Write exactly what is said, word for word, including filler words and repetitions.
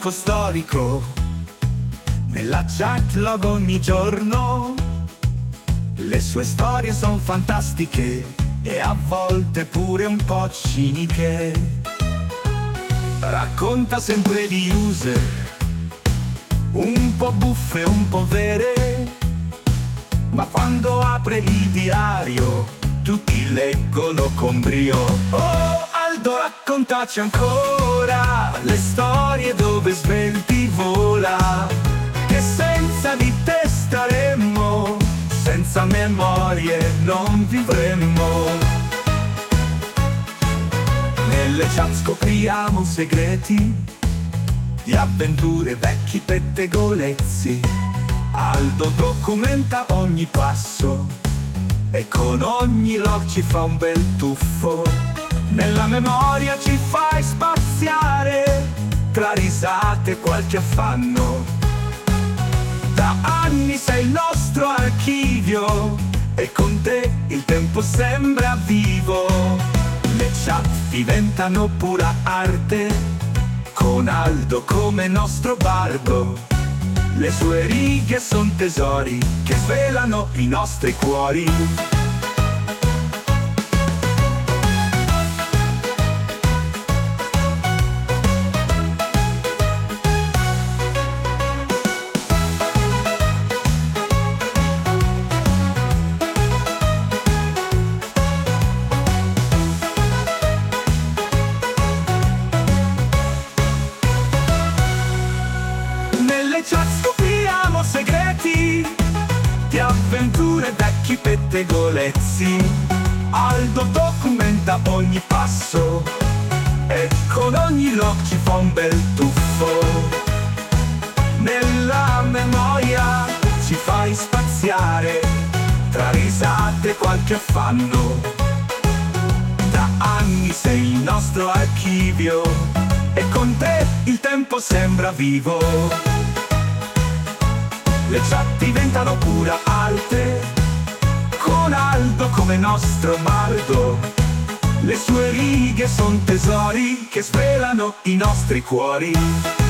banco storico, nella chat log ogni giorno. Le sue storie son fantastiche e a volte pure un po' ciniche. Racconta sempre di user, un po' buffe, un po' vere, ma quando apre il diario tutti leggono con brio. Oh, Aldo, raccontaci ancora le storie dove svelti vola, che senza di te staremmo, senza memorie non vivremmo. Nelle chat scopriamo segreti di avventure, vecchi pettegolezzi. Aldo documenta ogni passo e con ogni log ci fa un bel tuffo. Nella memoria ci fai spaziare, tra risate e qualche affanno. Da anni sei il nostro archivio e con te il tempo sembra vivo. Le chat diventano pura arte, con Aldo come nostro bardo. Le sue righe son tesori che svelano i nostri cuori. Nelle chat scopriamo segreti di avventure, vecchi pettegolezzi. Aldo documenta ogni passo e con ogni log ci fa un bel tuffo. Nella memoria ci fai spaziare, tra risate e qualche affanno. Da anni sei il nostro archivio e con te il tempo sembra vivo. Le chat diventano pura arte, con Aldo come nostro bardo. Le sue righe son tesori che svelano i nostri cuori.